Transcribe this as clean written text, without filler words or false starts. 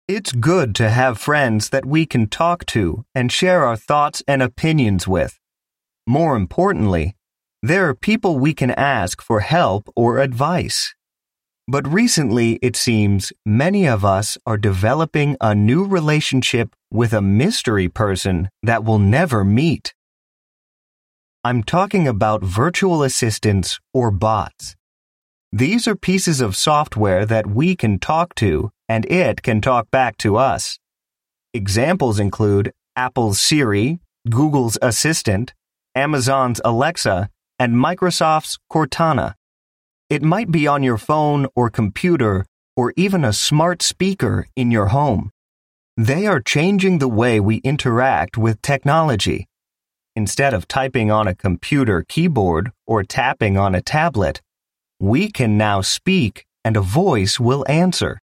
It's good to have friends that we can talk to and share our thoughts and opinions with. More importantly, there are people we can ask for help or advice. But recently, it seems, many of us are developing a new relationship with a mystery person that we'll never meet. I'm talking about virtual assistants or bots. These are pieces of software that we can talk to and it can talk back to us. Examples include Apple's Siri, Google's Assistant, Amazon's Alexa, and Microsoft's Cortana. It might be on your phone or computer or even a smart speaker in your home. They are changing the way we interact with technology. Instead of typing on a computer keyboard or tapping on a tablet, we can now speak and a voice will answer.